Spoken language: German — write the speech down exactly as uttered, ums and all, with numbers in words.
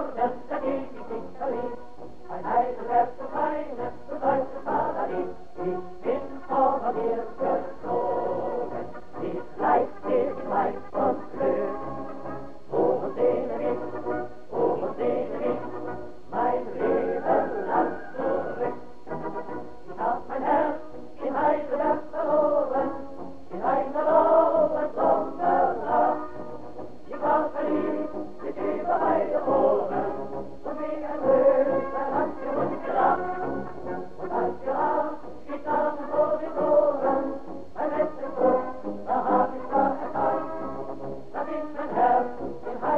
Morgen, da geh ich nicht verlieb. Ein eisenwertes Kleine, du deutsches Paradies. Ich bin vor dir geflogen, ich leichtsinnig weit und blöd. Oh, sehne mich, oh, sehne mich, mein Leben lang zurück. Ich hab mein Herz in Heidelberg verloren, in einer blauen Sommernacht. Ich war verliebt, mit über beide Ohren, und wie ein Löser hat für uns gelacht. Und als wir Abschied nahmen vor den Toren, beim letzten Kuss, da hab ich da erkannt, dass ich mein Herz in